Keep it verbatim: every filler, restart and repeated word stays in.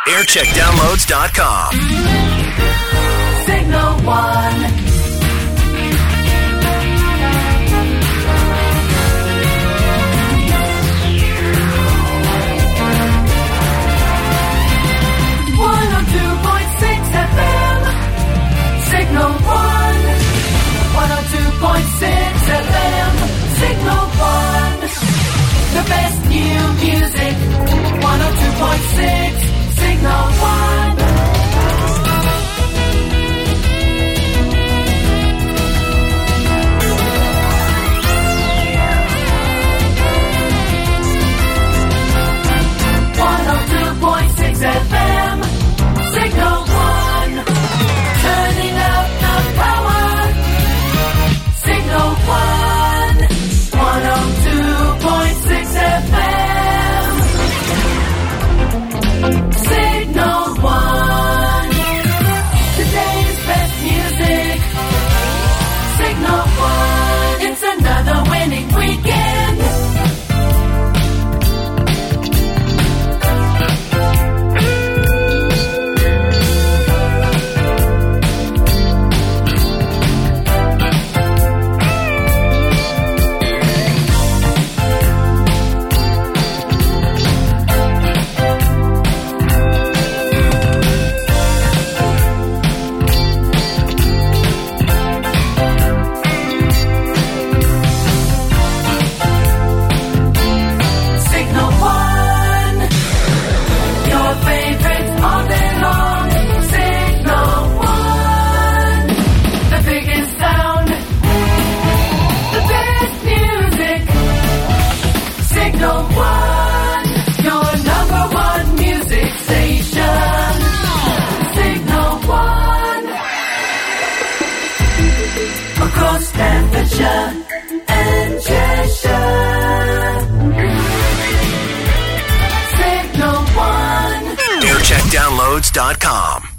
aircheck downloads dot com. Signal One. one oh two point six F M. Signal One. one oh two point six F M. Signal One. The best new music. one oh two point six Signal One. one oh two point six F M. Signal One. Turning up the power. Signal One. one oh two point six F M. Signal One. Today's best music. Signal One. It's another winning weekend. Signal One, your favorite all day long. Signal One, the biggest sound, the best music. Signal One, your number one music station. Signal One, across Staffordshire and Cheshire. Signal One. aircheck downloads dot com.